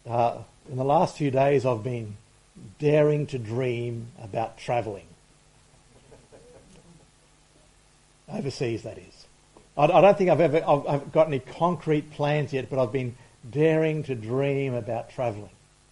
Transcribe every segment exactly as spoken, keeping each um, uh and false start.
uh, in the last few days I've been daring to dream about travelling. Overseas, that is. I, I don't think I've ever I've, I've got any concrete plans yet, but I've been daring to dream about travelling.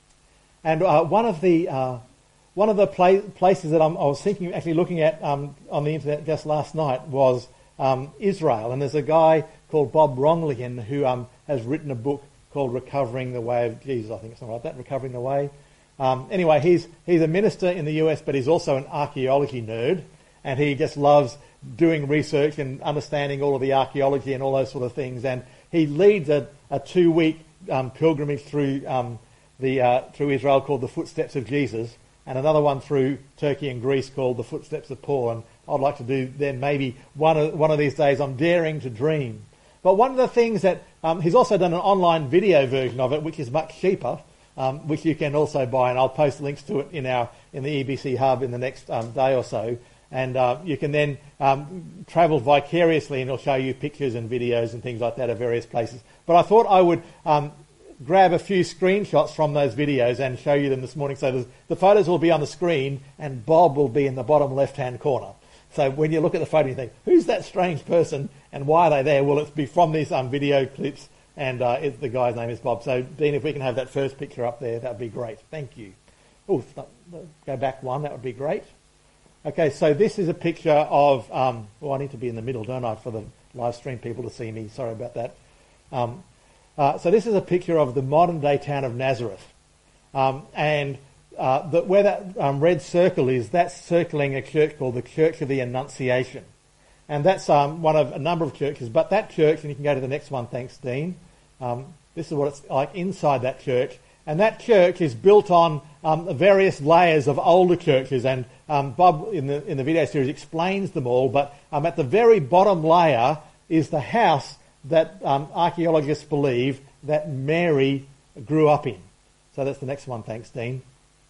And uh, one of the uh, one of the pla- places that I'm, I was thinking, actually looking at um, on the internet just last night was um, Israel. And there's a guy called Bob Ronglian who um, has written a book called Recovering the Way of Jesus, I think, something like that, Recovering the Way. Um, anyway, he's he's a minister in the U S, but he's also an archaeology nerd, and he just loves doing research and understanding all of the archaeology and all those sort of things. And he leads a, a two-week um, pilgrimage through um, the uh, through Israel called the Footsteps of Jesus, and another one through Turkey and Greece called the Footsteps of Paul. And I'd like to do then maybe one of one of these days. I'm daring to dream. But one of the things that um, he's also done an online video version of it, which is much cheaper, um, which you can also buy, and I'll post links to it in our in the E B C Hub in the next um, day or so. And uh, you can then um, travel vicariously, and it'll show you pictures and videos and things like that of various places. But I thought I would um, grab a few screenshots from those videos and show you them this morning. So the photos will be on the screen, and Bob will be in the bottom left-hand corner. So when you look at the photo, you think, who's that strange person and why are they there? Well, it's be from these um, video clips, and uh, it, the guy's name is Bob. So, Dean, if we can have that first picture up there, that would be great. Thank you. Oh, go back one, that would be great. Okay, so this is a picture of, um, oh, I need to be in the middle, don't I, for the live stream people to see me. Sorry about that. Um, uh, so this is a picture of the modern-day town of Nazareth. Um, and uh, the, where that um, red circle is, that's circling a church called the Church of the Annunciation. And that's um, one of a number of churches. But that church, and you can go to the next one, thanks, Dean. Um, this is what it's like inside that church. And that church is built on um, various layers of older churches, and um, Bob in the in the video series explains them all. But um, at the very bottom layer is the house that um, archaeologists believe that Mary grew up in. So that's the next one. Thanks, Dean.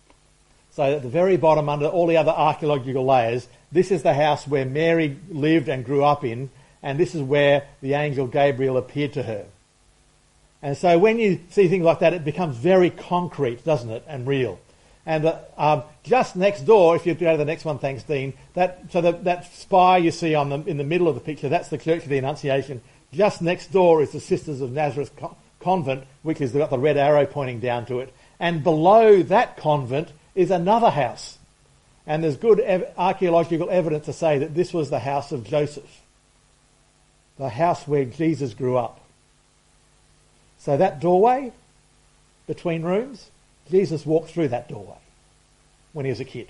So at the very bottom, under all the other archaeological layers, this is the house where Mary lived and grew up in, and this is where the angel Gabriel appeared to her. And so when you see things like that, it becomes very concrete, doesn't it, and real. And uh, um, just next door, if you go to the next one, thanks, Dean, that so the, that spire you see on the, in the middle of the picture, that's the Church of the Annunciation. Just next door is the Sisters of Nazareth Co- Convent, which has got the red arrow pointing down to it. And below that convent is another house. And there's good ev- archaeological evidence to say that this was the house of Joseph, the house where Jesus grew up. So that doorway between rooms, Jesus walked through that doorway when he was a kid.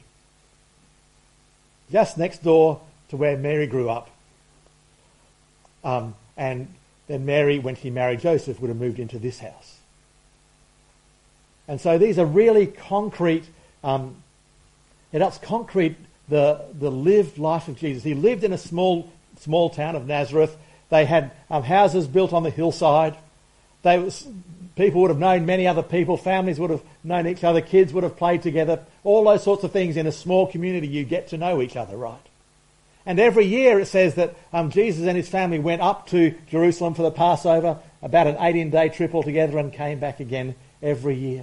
Just next door to where Mary grew up. Um, and then Mary, when she married Joseph, would have moved into this house. And so these are really concrete, um, it helps concrete the, the lived life of Jesus. He lived in a small, small town of Nazareth. They had um, houses built on the hillside. They was, people would have known many other people, families would have known each other, kids would have played together, all those sorts of things. In a small community, you get to know each other, right? And every year it says that um, Jesus and his family went up to Jerusalem for the Passover, about an eighteen-day trip altogether, and came back again every year.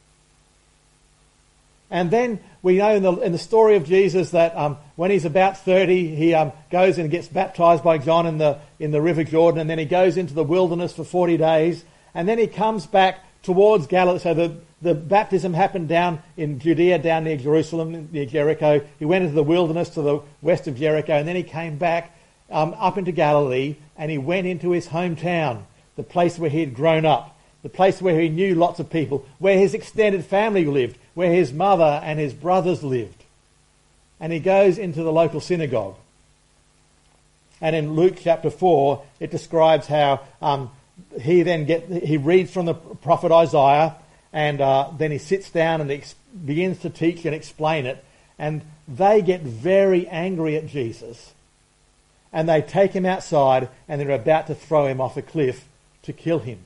And then we know in the, in the story of Jesus that um, when he's about thirty, he um, goes and gets baptized by John in the in the River Jordan, and then he goes into the wilderness for forty days, and then he comes back towards Galilee. So the, the baptism happened down in Judea, down near Jerusalem, near Jericho. He went into the wilderness to the west of Jericho, and then he came back um, up into Galilee, and he went into his hometown, the place where he had grown up, the place where he knew lots of people, where his extended family lived, where his mother and his brothers lived. And he goes into the local synagogue. And in Luke chapter four, it describes how um, he then get he reads from the prophet Isaiah, and uh, then he sits down and ex- begins to teach and explain it. And they get very angry at Jesus. And they take him outside, and they're about to throw him off a cliff to kill him.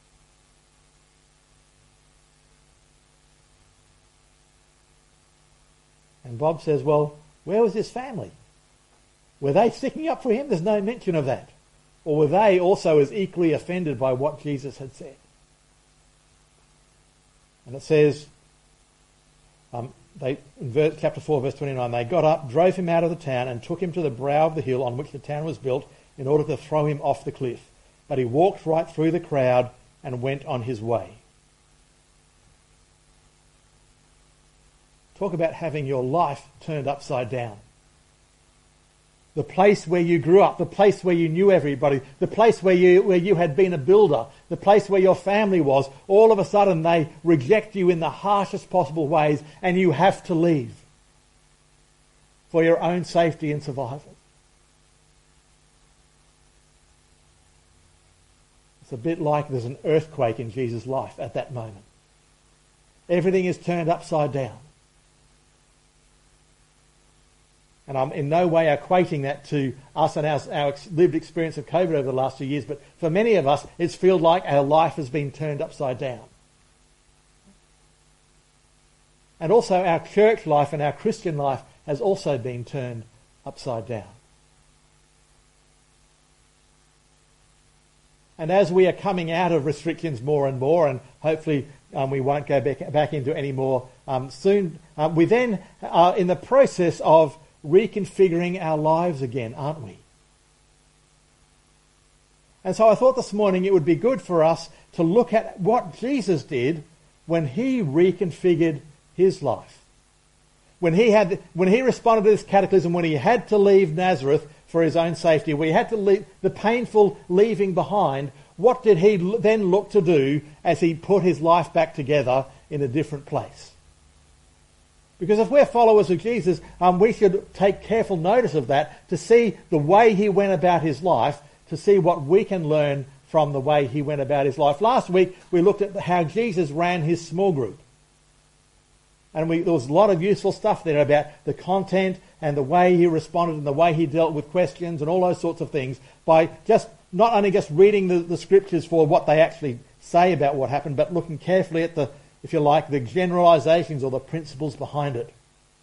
And Bob says, well, where was his family? Were they sticking up for him? There's no mention of that. Or were they also as equally offended by what Jesus had said? And it says, um, they in verse, chapter four, verse twenty-nine, they got up, drove him out of the town, and took him to the brow of the hill on which the town was built in order to throw him off the cliff. But he walked right through the crowd and went on his way. Talk about having your life turned upside down. The place where you grew up, the place where you knew everybody, the place where you where you had been a builder, the place where your family was, all of a sudden they reject you in the harshest possible ways and you have to leave for your own safety and survival. It's a bit like there's an earthquake in Jesus' life at that moment. Everything is turned upside down. And I'm in no way equating that to us and our, our lived experience of COVID over the last two years, but for many of us, it's felt like our life has been turned upside down. And also our church life and our Christian life has also been turned upside down. And as we are coming out of restrictions more and more, and hopefully um, we won't go back, back into any more um, soon, um, we then are in the process of reconfiguring our lives again, aren't we? And so I thought this morning it would be good for us to look at what Jesus did when he reconfigured his life. When he had, when he responded to this cataclysm, when he had to leave Nazareth for his own safety, when he had to leave the painful leaving behind, what did he then look to do as he put his life back together in a different place? Because if we're followers of Jesus, um, we should take careful notice of that to see the way he went about his life, to see what we can learn from the way he went about his life. Last week, we looked at how Jesus ran his small group. And we, there was a lot of useful stuff there about the content and the way he responded and the way he dealt with questions and all those sorts of things by just not only just reading the, the scriptures for what they actually say about what happened, but looking carefully at the, if you like, the generalizations or the principles behind it.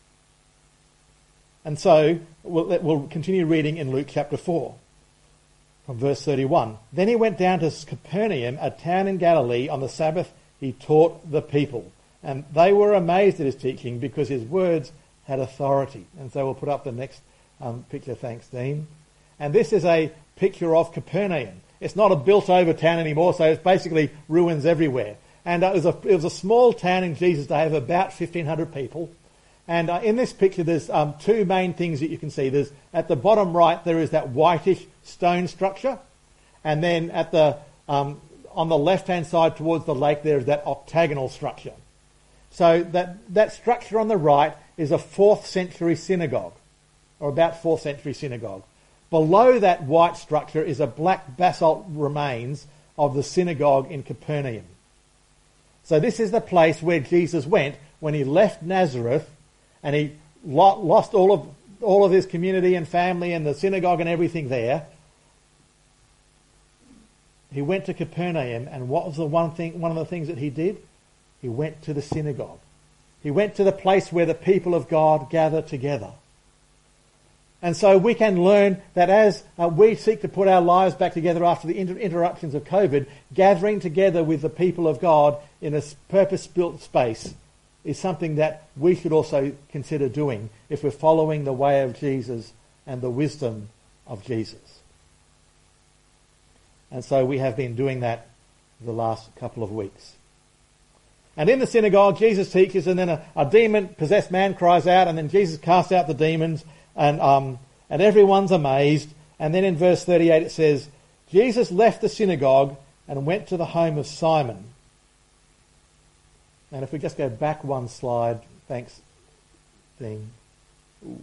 And so we'll, we'll continue reading in Luke chapter four from verse thirty-one. Then he went down to Capernaum, a town in Galilee. On the Sabbath he taught the people. And they were amazed at his teaching because his words had authority. And so we'll put up the next um, picture, thanks, Dean. And this is a picture of Capernaum. It's not a built-over town anymore, so it's basically ruins everywhere. And uh, it, was a, it was a small town in Jesus' day of about fifteen hundred people. And uh, in this picture, there's um, two main things that you can see. There's at the bottom right, there is that whitish stone structure. And then at the um, on the left-hand side towards the lake, there is that octagonal structure. So that, that structure on the right is a fourth century synagogue, or about fourth century synagogue. Below that white structure is a black basalt remains of the synagogue in Capernaum. So this is the place where Jesus went when he left Nazareth and he lost all of all of his community and family and the synagogue and everything there. He went to Capernaum, and what was the one thing? One of the things that he did? He went to the synagogue. He went to the place where the people of God gather together. And so we can learn that as uh, we seek to put our lives back together after the inter- interruptions of COVID, gathering together with the people of God in a purpose-built space is something that we should also consider doing if we're following the way of Jesus and the wisdom of Jesus. And so we have been doing that the last couple of weeks. And in the synagogue, Jesus teaches, and then a, a demon-possessed man cries out, and then Jesus casts out the demons, and um, and everyone's amazed. And then in verse thirty-eight it says, Jesus left the synagogue and went to the home of Simon. And if we just go back one slide, thanks, Dean. Ooh.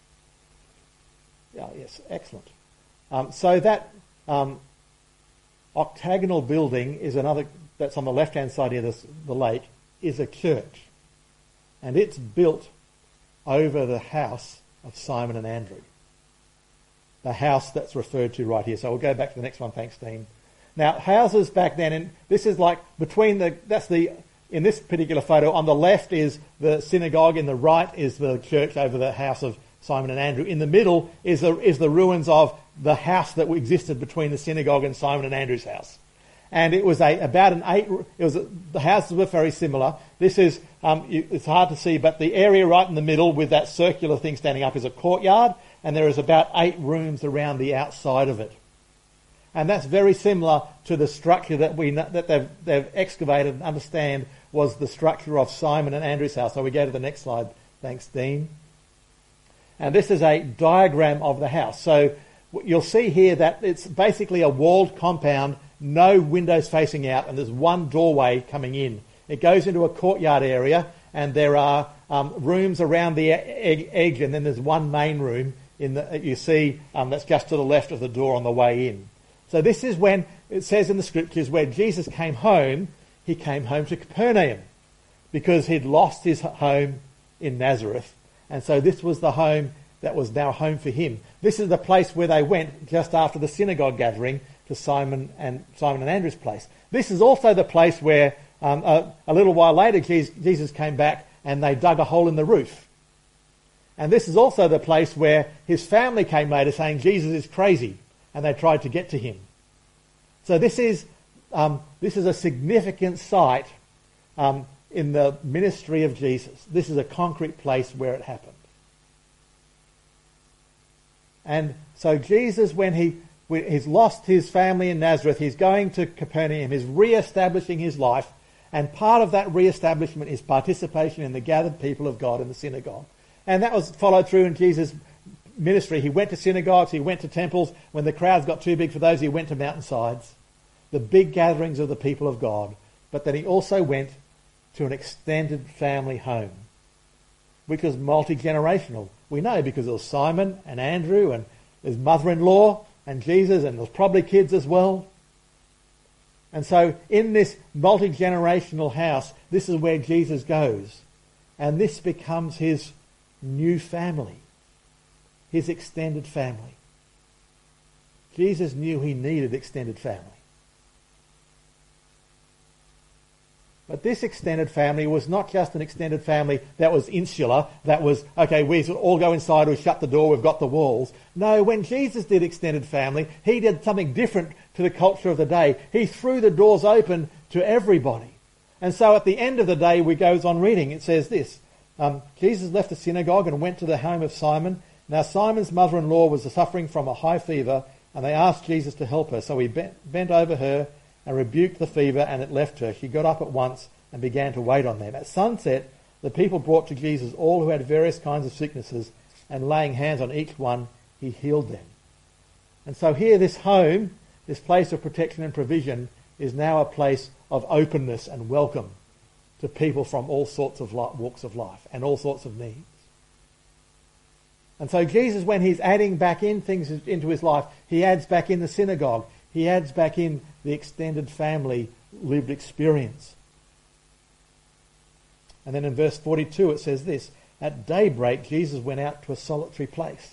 Yeah, yes, excellent. Um, so that um, octagonal building is another, that's on the left-hand side of this, the lake, is a church. And it's built over the house of Simon and Andrew. The house that's referred to right here. So we'll go back to the next one. Thanks, Dean. Now, houses back then, and this is like between the, that's the, in this particular photo, on the left is the synagogue, in the right is the church over the house of Simon and Andrew. In the middle is the, is the ruins of the house that existed between the synagogue and Simon and Andrew's house. And it was a about an eight. It was a, the houses were very similar. This is um, you, it's hard to see, but the area right in the middle with that circular thing standing up is a courtyard, and there is about eight rooms around the outside of it. And that's very similar to the structure that we that they've they've excavated and understand was the structure of Simon and Andrew's house. So we go to the next slide. Thanks, Dean. And this is a diagram of the house. So you'll see here that it's basically a walled compound, no windows facing out, and there's one doorway coming in. It goes into a courtyard area, and there are um, rooms around the edge, and then there's one main room in the, you see um, that's just to the left of the door on the way in. So this is when it says in the scriptures where Jesus came home, he came home to Capernaum because he'd lost his home in Nazareth. And so this was the home that was now home for him. This is the place where they went just after the synagogue gathering to Simon and Simon and Andrew's place. This is also the place where um, a, a little while later Jesus came back and they dug a hole in the roof. And this is also the place where his family came later saying Jesus is crazy, and they tried to get to him. So this is um, this is a significant site um, in the ministry of Jesus. This is a concrete place where it happened. And so Jesus, when he he's lost his family in Nazareth, he's going to Capernaum, he's re-establishing his life, and part of that re-establishment is participation in the gathered people of God in the synagogue. And that was followed through in Jesus' ministry. He went to synagogues, he went to temples. When the crowds got too big for those, he went to mountainsides, the big gatherings of the people of God. But then he also went to an extended family home, which was multi-generational. We know because it was Simon and Andrew and his mother-in-law and Jesus, and there's probably kids as well. And so in this multi-generational house, this is where Jesus goes. And this becomes his new family, his extended family. Jesus knew he needed extended family. But this extended family was not just an extended family that was insular, that was, okay, we all go inside, we shut the door, we've got the walls. No, when Jesus did extended family, he did something different to the culture of the day. He threw the doors open to everybody. And so at the end of the day, we goes on reading, it says this, um, Jesus left the synagogue and went to the home of Simon. Now Simon's mother-in-law was suffering from a high fever, and they asked Jesus to help her. So he bent, bent over her and rebuked the fever, and it left her. She got up at once and began to wait on them. At sunset, the people brought to Jesus all who had various kinds of sicknesses, and laying hands on each one, he healed them. And so here, this home, this place of protection and provision, is now a place of openness and welcome to people from all sorts of walks of life and all sorts of needs. And so Jesus, when he's adding back in things into his life, he adds back in the synagogue. He adds back in the extended family lived experience. And then in verse forty-two it says this, at daybreak Jesus went out to a solitary place.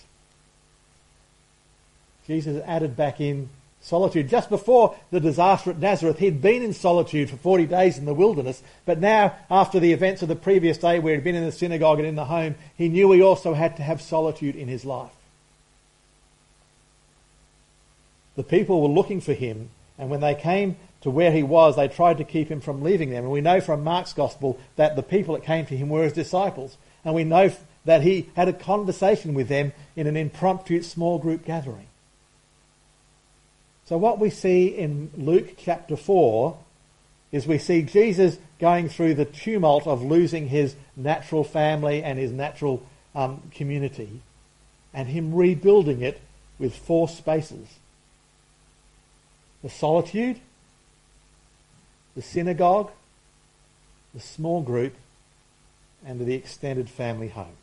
Jesus added back in solitude. Just before the disaster at Nazareth, he'd been in solitude for forty days in the wilderness, but now, after the events of the previous day where he'd been in the synagogue and in the home, he knew he also had to have solitude in his life. The people were looking for him, and when they came to where he was, they tried to keep him from leaving them. And we know from Mark's Gospel that the people that came to him were his disciples. And we know that he had a conversation with them in an impromptu small group gathering. So what we see in Luke chapter four is we see Jesus going through the tumult of losing his natural family and his natural um, community, and him rebuilding it with four spaces. The solitude, the synagogue, the small group, and the extended family home.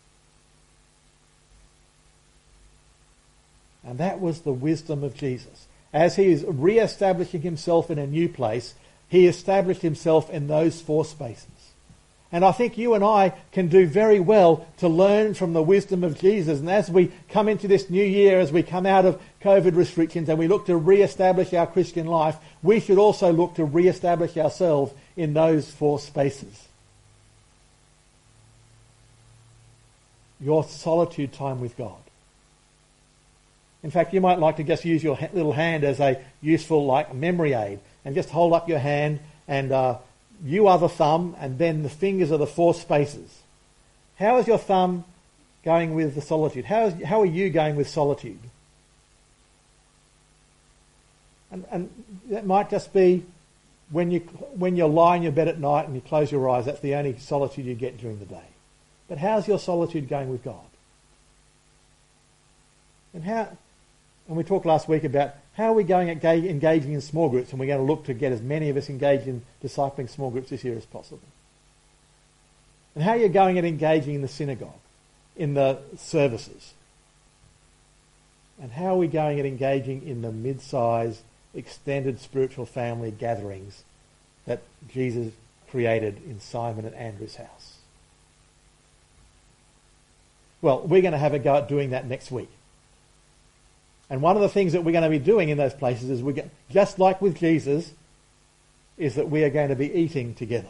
And that was the wisdom of Jesus. As he is re-establishing himself in a new place, he established himself in those four spaces. And I think you and I can do very well to learn from the wisdom of Jesus. And as we come into this new year, as we come out of COVID restrictions and we look to re-establish our Christian life, we should also look to re-establish ourselves in those four spaces. Your solitude time with God. In fact, you might like to just use your little hand as a useful like memory aid. and just hold up your hand, and uh, you are the thumb, and then the fingers are the four spaces. How is your thumb going with the solitude? How, is, how are you going with solitude? And, and that might just be when you when you lie in your bed at night and you close your eyes. That's the only solitude you get during the day. But how's your solitude going with God? And how? And we talked last week about how are we going at engaging in small groups, and we're going to look to get as many of us engaged in discipling small groups this year as possible. And how are you going at engaging in the synagogue, in the services? And how are we going at engaging in the mid-sized, extended spiritual family gatherings that Jesus created in Simon and Andrew's house? Well, we're going to have a go at doing that next week. And one of the things that we're going to be doing in those places is, we get, just like with Jesus, is that we are going to be eating together.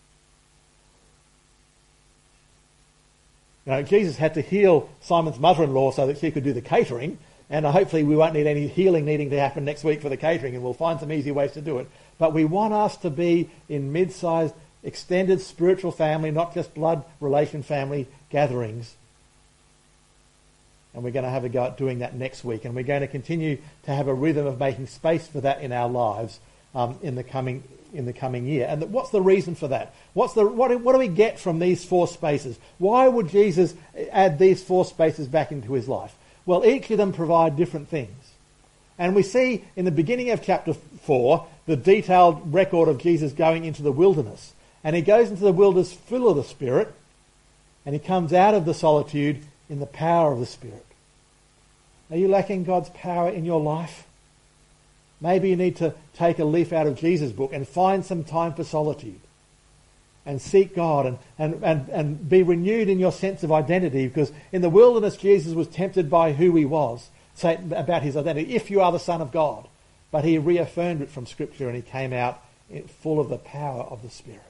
You know, Jesus had to heal Simon's mother-in-law so that she could do the catering, and hopefully we won't need any healing needing to happen next week for the catering, and we'll find some easy ways to do it. But we want us to be in mid-sized, extended spiritual family, not just blood relation family gatherings. And we're going to have a go at doing that next week. And we're going to continue to have a rhythm of making space for that in our lives um, in the coming in the coming year. And what's the reason for that? What's the what, what do we get from these four spaces? Why would Jesus add these four spaces back into his life? Well, each of them provide different things. And we see in the beginning of chapter four the detailed record of Jesus going into the wilderness. And he goes into the wilderness full of the Spirit, and he comes out of the solitude in the power of the Spirit. Are you lacking God's power in your life? Maybe you need to take a leaf out of Jesus' book and find some time for solitude and seek God and, and, and, and be renewed in your sense of identity, because in the wilderness Jesus was tempted by who he was, say about his identity, if you are the Son of God. But he reaffirmed it from Scripture, and he came out full of the power of the Spirit.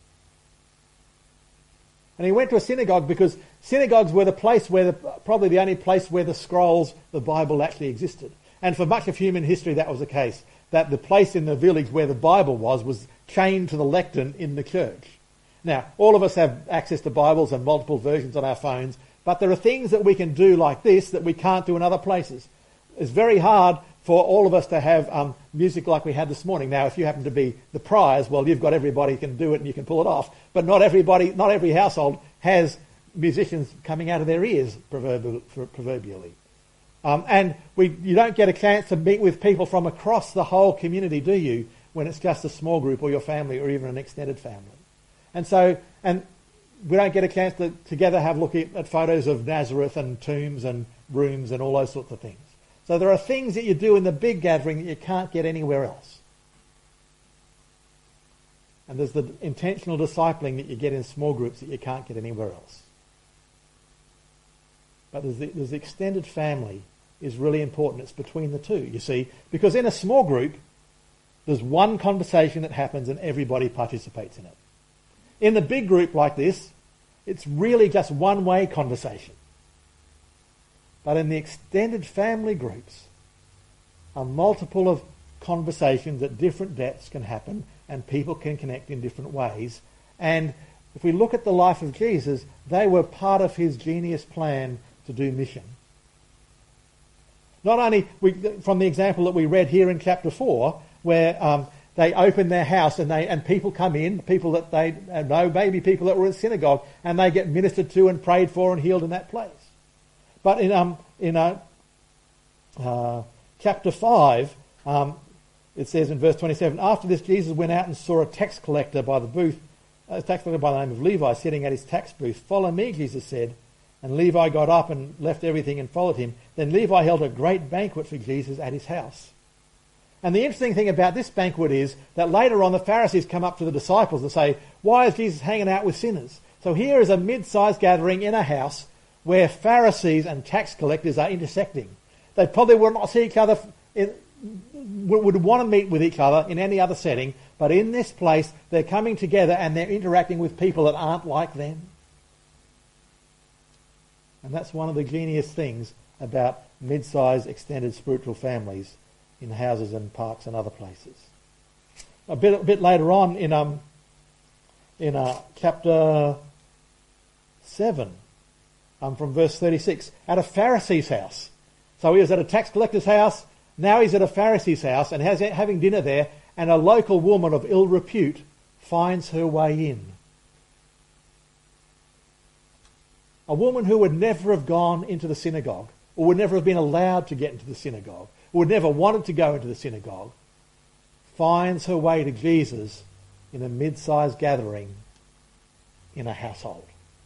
And he went to a synagogue because synagogues were the place where, the, probably the only place where the scrolls, the Bible, actually existed. And for much of human history that was the case, that the place in the village where the Bible was, was chained to the lectern in the church. Now, all of us have access to Bibles and multiple versions on our phones, but there are things that we can do like this that we can't do in other places. It's very hard for all of us to have um, music like we had this morning. Now, if you happen to be the prize, well, you've got everybody who can do it and you can pull it off. But not everybody, not every household has musicians coming out of their ears, proverbially. Um, and we, you don't get a chance to meet with people from across the whole community, do you, when it's just a small group or your family or even an extended family. And so, and we don't get a chance to together have a look at, at photos of Nazareth and tombs and rooms and all those sorts of things. So there are things that you do in the big gathering that you can't get anywhere else. And there's the intentional discipling that you get in small groups that you can't get anywhere else. But there's the, there's the extended family is really important. It's between the two, you see. Because in a small group, there's one conversation that happens and everybody participates in it. In the big group like this, it's really just one-way conversation. But in the extended family groups, a multiple of conversations at different depths can happen, and people can connect in different ways. And if we look at the life of Jesus, they were part of his genius plan to do mission. Not only we, from the example that we read here in chapter four, where um, they open their house and they and people come in, people that they know, maybe people that were in synagogue, and they get ministered to and prayed for and healed in that place. But in um in uh, uh, chapter five, um, it says in verse twenty-seven, after this Jesus went out and saw a tax collector by the booth, a tax collector by the name of Levi sitting at his tax booth. Follow me, Jesus said. And Levi got up and left everything and followed him. Then Levi held a great banquet for Jesus at his house. And the interesting thing about this banquet is that later on the Pharisees come up to the disciples and say, why is Jesus hanging out with sinners? So here is a mid-sized gathering in a house where Pharisees and tax collectors are intersecting. They probably would not see each other, in, would want to meet with each other in any other setting, but in this place they're coming together and they're interacting with people that aren't like them. And that's one of the genius things about mid-sized extended spiritual families in houses and parks and other places. a bit a bit later on in um in uh, chapter seven, um, from verse thirty-six, at a Pharisee's house. So he was at a tax collector's house. Now he's at a Pharisee's house and has having dinner there. And a local woman of ill repute finds her way in. A woman who would never have gone into the synagogue, or would never have been allowed to get into the synagogue, or would never wanted to go into the synagogue, finds her way to Jesus in a mid-sized gathering in a household.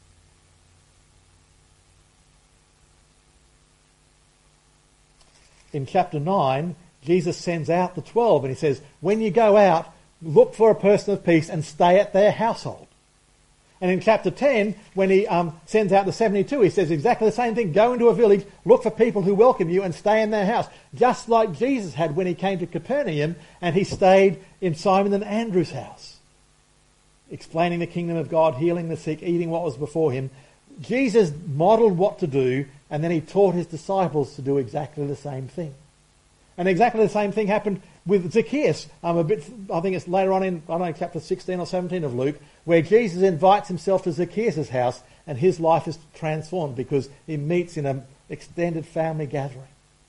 In chapter nine, Jesus sends out the twelve and he says, when you go out, look for a person of peace and stay at their household. And in chapter ten, when he um, sends out the seventy-two, he says exactly the same thing. Go into a village, look for people who welcome you and stay in their house. Just like Jesus had when he came to Capernaum and he stayed in Simon and Andrew's house. Explaining the kingdom of God, healing the sick, eating what was before him. Jesus modelled what to do and then he taught his disciples to do exactly the same thing. And exactly the same thing happened with Zacchaeus. Um, a bit, I think it's later on in, I don't know, chapter sixteen or seventeen of Luke, where Jesus invites himself to Zacchaeus' house and his life is transformed because he meets in an extended family gathering.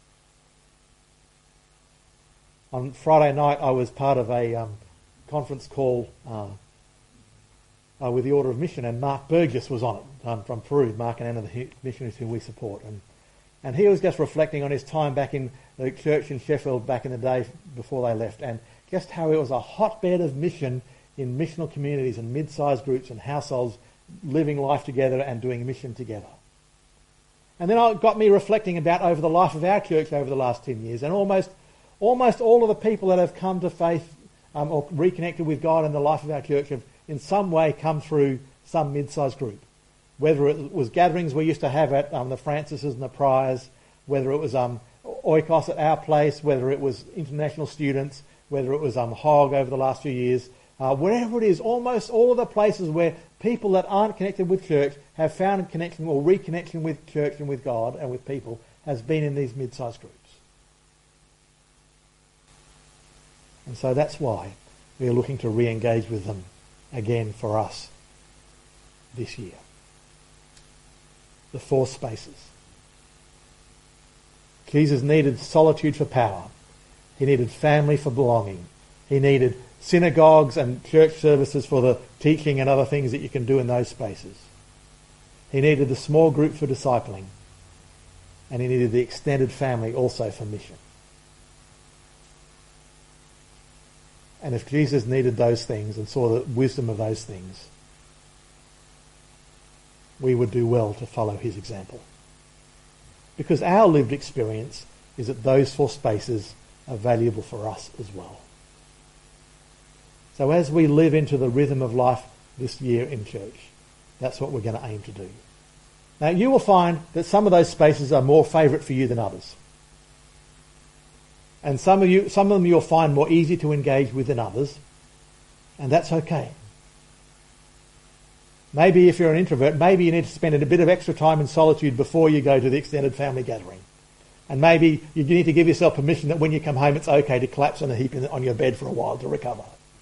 On Friday night, I was part of a um, conference call uh, uh, with the Order of Mission, and Mark Burgess was on it um, from Peru. Mark and Anna, the missionaries who we support. And And he was just reflecting on his time back in the church in Sheffield back in the day before they left, and just how it was a hotbed of mission in missional communities and mid-sized groups and households living life together and doing mission together. And then it got me reflecting about over the life of our church over the last ten years, and almost almost all of the people that have come to faith um, or reconnected with God in the life of our church have in some way come through some mid-sized group. Whether it was gatherings we used to have at um, the Francises and the Priors, whether it was um, Oikos at our place, whether it was international students, whether it was um, Hog over the last few years, uh, wherever it is, almost all of the places where people that aren't connected with church have found a connection or reconnection with church and with God and with people has been in these mid-sized groups. And so that's why we are looking to re-engage with them again for us this year. The four spaces. Jesus needed solitude for power. He needed family for belonging. He needed synagogues and church services for the teaching and other things that you can do in those spaces. He needed the small group for discipling. And he needed the extended family also for mission. And if Jesus needed those things and saw the wisdom of those things, we would do well to follow his example. Because our lived experience is that those four spaces are valuable for us as well. So as we live into the rhythm of life this year in church, that's what we're going to aim to do. Now you will find that some of those spaces are more favourite for you than others. And some of you, some of them you'll find more easy to engage with than others, and that's okay. Maybe if you're an introvert, maybe you need to spend a bit of extra time in solitude before you go to the extended family gathering. And maybe you need to give yourself permission that when you come home it's okay to collapse on a heap on your bed for a while to recover.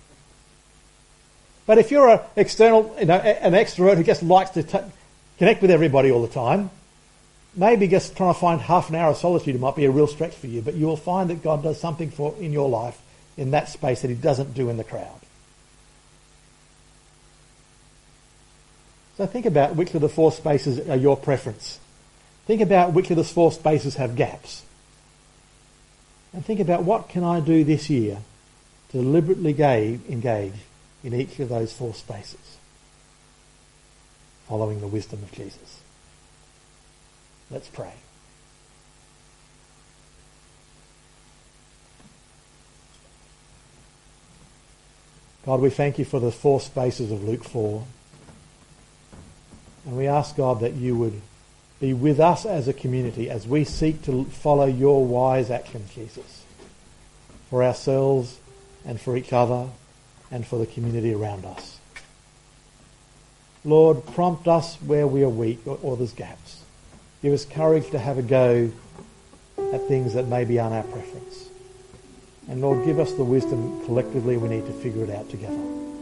But if you're an external, you know, an extrovert who just likes to t- connect with everybody all the time, maybe just trying to find half an hour of solitude might be a real stretch for you, but you will find that God does something for in your life in that space that he doesn't do in the crowd. So think about which of the four spaces are your preference. Think about which of the four spaces have gaps. And think about what can I do this year to deliberately engage in each of those four spaces, following the wisdom of Jesus. Let's pray. God, we thank you for the four spaces of Luke four. And we ask, God, that you would be with us as a community as we seek to follow your wise action, Jesus, for ourselves and for each other and for the community around us. Lord, prompt us where we are weak or, or there's gaps. Give us courage to have a go at things that maybe aren't our preference. And Lord, give us the wisdom collectively we need to figure it out together.